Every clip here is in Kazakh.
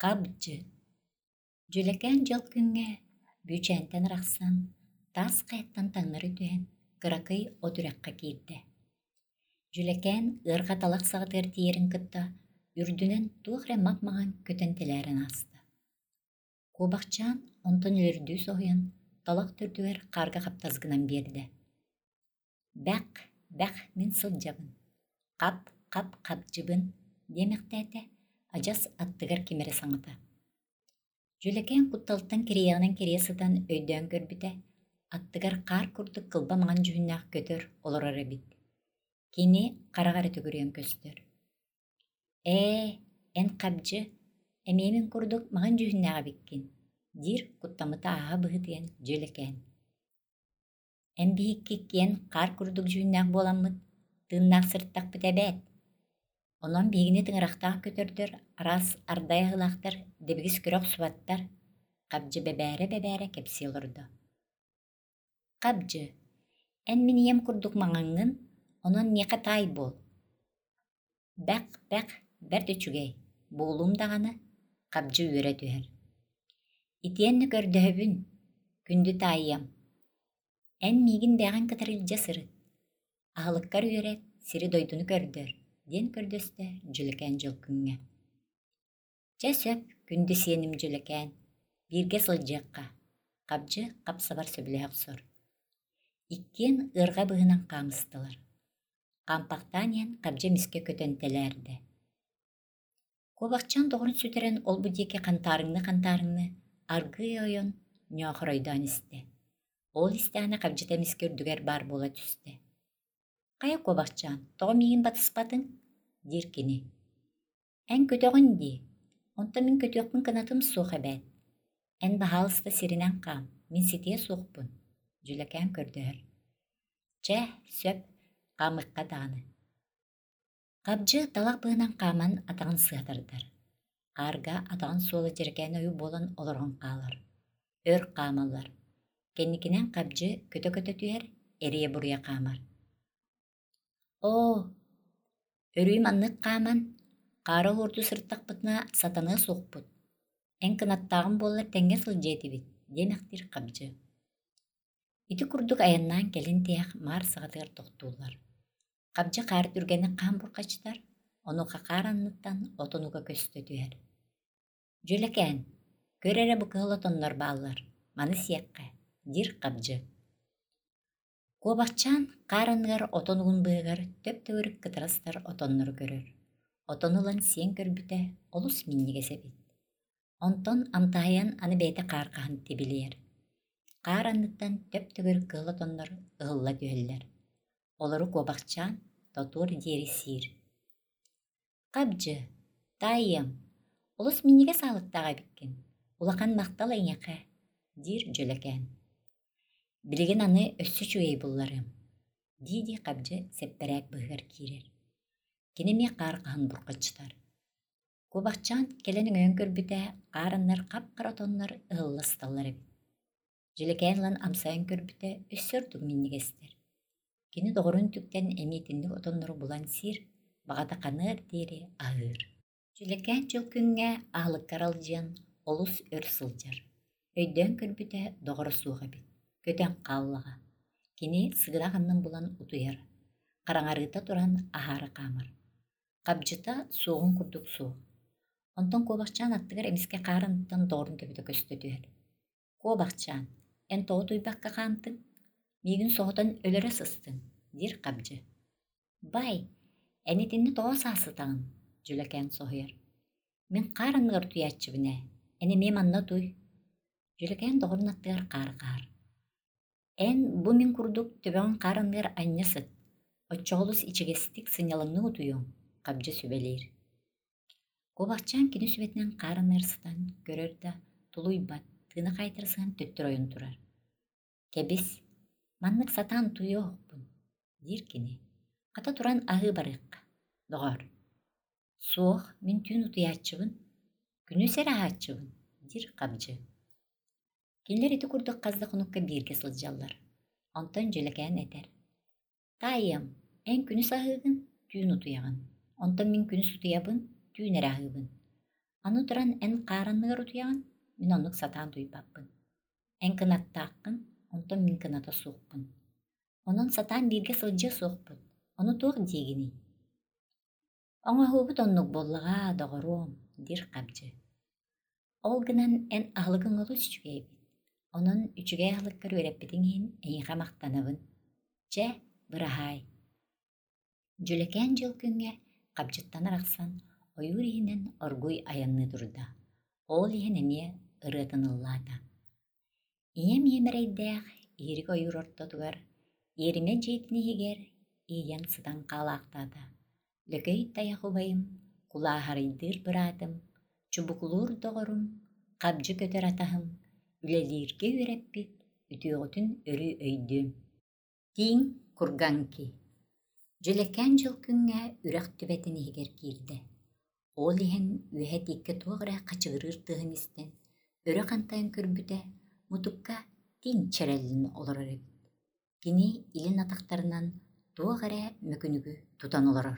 Qabcı. Jüleken jıl küngä, büçenten raqsan, tas qayttan taňnary tühen, kırakay o dürekka kirdi. Jüleken ırga talaq sağıtır tiyerin kıtta, ürdünen tuğre mapmagan kötentelären astı. Kubakçan onton ürdü soğuyan, talaq türdüver qarga kaptazgınan berdi. Bäq, min sılcabın. Qap, qapcıbın, demektäte, ajas attıgar kimere saňyta. Jüleken kuttaltan kiriyağının kiriyasıdan öydön görbüte, attıgar qar kurduk kılbamagan jühünnäq kötör olar bit. Kini qaragara tөгürüyen köstör. En qabcı, ememin kurduk magan jühünnäq bikkin. Dir kuttamıta aha bıhıtıyan jüleken. En bihikkikken qar kurduk jühünnäq bolammıt, tığınnaq sırttaq bitebet. Ondan bigini tıngıraqtaq kötördür, aras ardaya hılaqtır, debigis kürok subattar, qabcı bebäre kepsi olurdu. Qabcı, en miniyem kurduk maŋaŋın, onan neqa tay bol. Bäq, berde çügey, boğulum dağını, qabcı üre tüher. Itiyenni kördöhöbün, kündü tayyam. En migin bäğen kıtarılca sırı. Ahılıkkar üret, siri doydunu kördör. Den kördöste jüleken jılküŋe. Söp, kündü siyenim jüleken. Birge sıljakka. Qabcı qapsabar söbülehek sor. Ikken ırga bıhınan qamıstılar. Qampaqtanyen qabcı miske kötöntelerdi. Kobakçan doğrun süteren ol bu deke kantarıŋны, argı oyon, nöğroydan iste. Ol istana qabcıta miskerdüger bar bola tüste. Kaya Kobakçan, toğum yiğin batıspadın? Dirkini. En kötöğün di. Onta min kötöğün kınatım soğ ebet. En bahalısta sirinen qam. Min sitiye soğpun. Jüleken kördöhör. Söp, qamıqqa dağını. Qabcı talaq bığınan qaman atağın sığdırdır. Qarga atağın soğla jerken oyu bolan olorğun qalır. Ör qamalar. Kennikinen qabcı kötö tüher, eriye buraya qamar. Örüyüm anнык qaman, qara hordu sırttaq bıtna satanığı soğput. En kınattağın bollar tenge sıljetibit, demektir qabcı. Iti kurduk ayannan kelin tiyaq mar sağıtır toqtullar. Qabcı qar türgeni qan burqaçtar, onu qaqar anныттан otonuga köstö tüher. Jüleken, körere bu kıhılatonlar bağlar, manı siyakka, dir qabcı. Kobakçan qaranıgar otonugun bığıgar töp tögürük kıtırastar otonları görür. Otonulan siyen körbüte olus minnige sebit. Onton antahayan anı beyte qarqahan tibiliyer. Qaranlıktan töp tögürük kıhılatonlar ıhılla tüheller. Olары Kobakçan totur deri sir. Qabcı, tayyam, olus minnige sağlıktağa bikkin. Ulaqan maqtala iňeqe, dir jüleken. Bilgin anı össü çügey bullarım. Didi qabcı sepperek bıhır kirer. Kinemi qarqahan burqaçtar. Kobakçan kelenin ön körbüte qaranlar qapqaratonlar ıhıllastallar ebit. Jüleken lan amsayan körbüte össördük minnigester. Kini doğrun tükten emitinlik otonları bulan sir, bağada qanır deri ağır. Jüleken jülkünge ahlıkkar aljan, olus ör sıljar. Öydön körbüte doğru suğa bit. Köten qallağa. Kini sığırağından bulan utuyar. Qaraŋarıta turan ahara qamar. Qabcıta soğun kurduk soğuk. Ondan Kobakçan attıgar emiske qaranıttan doğrun köbüte köstö tüher. Kobakçan, en toğu tuybakka qantın? Migin soğutan ölere sыстın, dir qabcı. Bay, enitinni toğa sasıtağın, jüleken soğuyar. Min qaranıgar tuyatçı bine, eni mem anna tuy. Jüleken doğrun attıgar qar. En bu min kurduk töböğün qaranıgar annyasıt. Oçoğulus içigestik sınyalıŋны utuyuň, qabcı sübelir. Kobakçan kini sübetinen qaranıgar sıtan görör da tuluybat, tığını qaytırısıhan töttür oyun turar. Kebis, manныk satan tuyoqpun, dir kini. Qata turan ahı barıqqa. Doğar. Soğuk min tüün utuyatçıbın, günü ser ahatçıbın, dir qabcı. Kinler iti kurduk qazda qunukka birge sıljallar. Ondan jüleken eter. Tayyam, en günü sahıgın, tüün utuyağın. Ondan min günü utuyabın, tüün erahıbın. Аны туран эн қаарынныгар утуяғын, мен оннук сатаан туйбаппын. Эн кынаттаақпын, онтон мен кыната суукпун. Онон сатаан бирге сылжы суукпут, ону туох диигини. Оҥоһуубут оннук боллаҕа доҕоруом, дир хабдьы. Ол гынан эн аһылыгын олус үчүгэйбит. Онон үчүгэй аһылыккар үөрэппитиҥ иһин эйиҥэ мактанабын. Чэ, быраһаай. Дьүлекээн дьыл күҥҥэ хабдьыттан арахсан, ойуур иһинэн оргуй аянны турда. Ол иһин эмиэ ырыатын ыллаата. Ийэм иэмэрэйдээх иирик ойуур ортотугар, иэримэ дьиэтиниһигэр ийэн сытан хаалаахтаата. Лөкөй тайах убайым, кулааһарыйдыыр быраатым, чубукулуур доҕорум, хабдьы көтөр атаһым, үлэлииргэ үөрэппит, үтүөҕүтүн өрүү өйдүөм. Тииҥ курганки. Дьүлекээн дьыл күҥҥэ үрэх түбэтиниһигэр киирдэ. Ол иһэн үөһэ тикке туох эрэ хачыгырыыр тыаһын истэн, өрө хантайан көрбүтэ, мутукка тииҥ чэрэллин олорор эбит. Кини илин атахтарынан туох эрэ мөкүнүгү тутан олорор.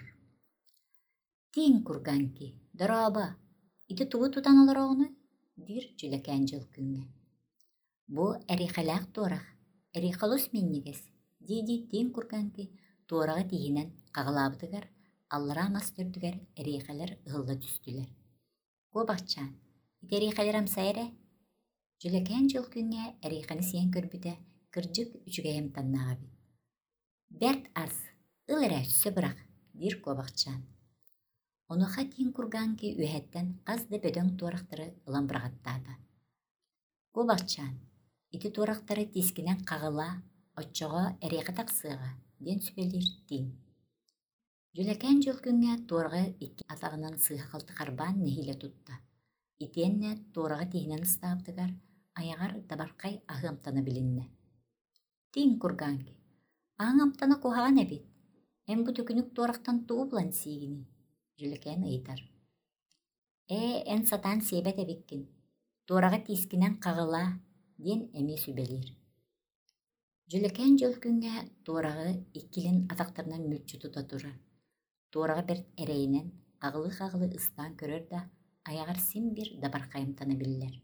Тииҥ курганки, дорооба, ити тугу тутан олороҕуну? Диир дьүлекээн дьыл күҥҥэ. Бу эриихэлээх туорах, эриихэлус миннигес, дии тииҥ курганки туораҕа тиһинэн хаҕылаабытыгар, аллара мас төрдүгэр эриихэлэр ыһылла түстүлэр. Куобахчаан, ити эриихэлэр амсай эрэ? Дьүлекээн дьыл күҥҥэ эриихэни сиэн көрбүтэ кырдьык үчүгэйэм таннааҕабит. Бэрт ас, ыл эрэ өссө бырах, диир куобахчаан. Онуха тииҥ курганки үөһэттэн хас да бөдөҥ туорахтары ылан быраҕаттаата. Куобахчаан, ити туорахтары тискинэн хаҕылаа, оччоҕо эриэхэ тахсыаҕа диэн сүбэлиир тииҥ. Дьүлекээн дьыл күҥҥэ туораҕа икки атаҕынан сыыһа халтыхарбаан нэһиилэ тутта. Итиэннэ туораҕа тиһинэн ыстаабытыгар айаҕар табархай аһыамтана билиннэ. Тииҥ курганки, ааҥамтана куһаҕан эбит, эн бу түкүнүк туорахтан туу булан сиигини. Дьүлекээн ыйытар. Эн сатаан сиэбэт эбиккин, туораҕа тискинэн хаҕылаа диэн эмиэ сүбэлиир. Дьүлекээн дьыл күҥҥэ туораҕы иккилин атахтарынан мүлчү тута тура. Туораҕа бэрт эрэйинэн хаҕылы ыстаан көрөр да айаҕар сим бир дабархайымтана биллэр.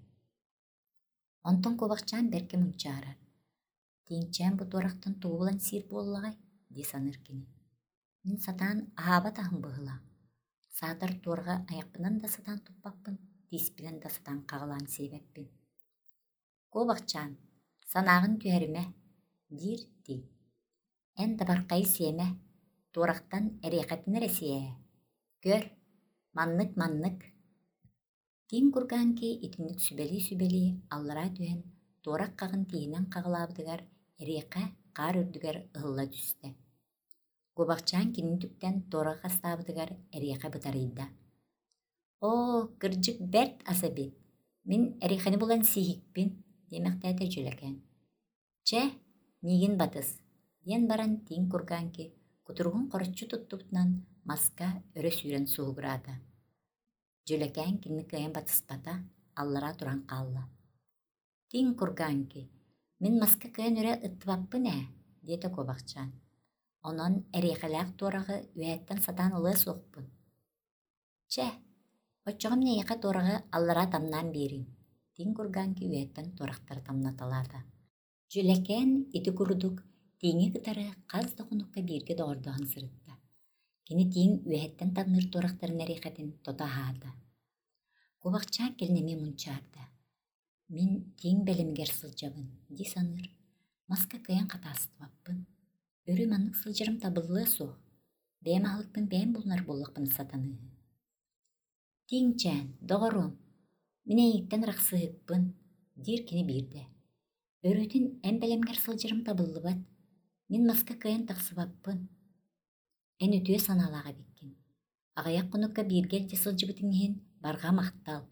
Онтон куобахчаан бэркэ мунчаарар. Тииҥчээн бу туорахтан туу булан сиир буоллаҕай дии саныыр кини. Мин сатаан аһаабат аһым быһыла. Саатар туораҕа айахпынан да сатаан туппаппын, тииспинэн да сатаан хаҕылаан сиэбэппин. Куобахчаан, санааҕын түһэримэ, диир тииҥ. Эн дабархайы сиэмэ, туорахтан эриэхэтин эрэ сиэ. Көр, маннык. Тииҥ курганки итинник сүбэлии аллара түһэн туорах хаҕын тиһинэн хаҕылаабытыгар эриэхэ хаар үрдүгэр ыһылла түстэ. Куобахчаан кинин түктэн туораҕа хастаабытыгар эриэхэ бытарыйда. Оо, кырдьык бэрт ас эбит, мин эриэхэни булан сиһикпин, диэмэхтээтэй дьүлекээн. Чэ, миигин батыс, диэн баран тииҥ курганки кутуругун хороччу туттубутунан маска өрө сүүрэн суһугураата. Дьүлекээн кинини кыайан батыспата, аллара туран хаалла. Тииҥ курганки, мин маска кыайан өрө ыттыбаппын диэтэ куобахчаан. Онон эриэхэлээх туораҕы үөһэттэн сатаан ылыа суохпун. Чэ, оччоҕум нэйиэхэ туораҕы аллара тамнаан биэрим, тииҥ курганки үөһэттэн туорахтары тамнаталаата. Дьүлекээн ити курдук тииҥи кытары хас дохунукка бииргэ доҕордоһун сырытта. Кини тииҥ үөһэттэн танныр туорахтарын эриэхэтин тота аһаата. Куобахчаан кэлнэми мунчаарда. Мин тииҥ бэлэмигэр сылдьабын, дии саныыр, маска кыайан хатаастыбаппын. Өрүү маннык сылдьарым табыллыа суох, бэйэм аһылыкпын бэйэм булнар буллахпын сатаныыһы. Тииҥчээн, доҕоруум, мин эйиттэн ырахсыһыппын, диир кини биирдэ. Өрүүтүн эн бэлэмигэр сылдьарым табыллыбат, мин маска кыайан тахсыбаппын. Эн үтүө санаалааҕа биккин. Аҕайах хонукка бииргэр дьэ сылдьыбытыҥ иһин барҕа махтал.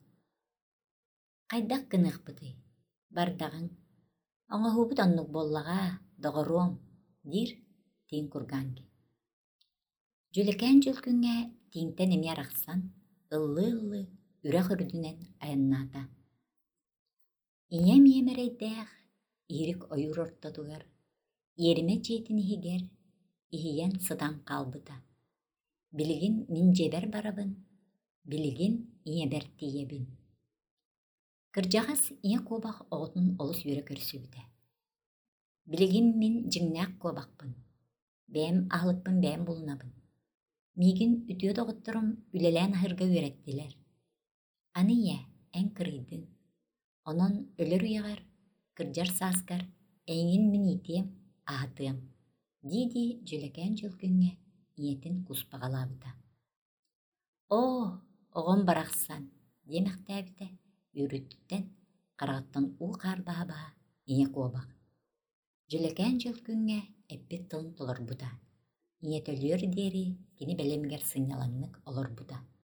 Хайдах гыныахпытый, бардаҕыҥ, оҥоһуубут оннук буоллаҕа, доҕоруом, диир тииҥ курганки. Дьүлекээн дьыл күҥҥэ тииҥтэн эмиэ арахсан, ыллыы үрэх үрдүнэн аяннаата. Ийэм иэмэрэйдээх иирик ойуур ортотугар, иэримэ дьиэтиниһигэр иһийэн сытан хаалбыта. Билигин мин дьиэбэр барабын, Билигин ине бертиебин. Кырдьаҕас ине куобах оҕотун олус үөрэ көрсүбүтэ. Билигин мин дьиҥнээх куобахпын. Бэм аһылыкпын, бэм булунабын. Миигин үтүө доҕотторум үлэлээн аһырга үөрэттилэр. Аны ийэ, эн кырыйдыҥ. Онон өлөр уйаҕар, кырдьар сааскар эйиҥин мин иитиэм, аһатыам диити дьүлэкээн дьылгүҥҥэ ийэтин куспаҕалаабыта. Оо, оҕом барахсан диэмэхтээбитэ үөрүттүттэн хараҕаттан уу хаарбаһа-баһа ине куобах. Дьүлэкээн дьылгүҥҥэ эппит тылын толорбута. Ийэтөлүөр диэри кини бэлэмигэр сынньаланнык олорбута.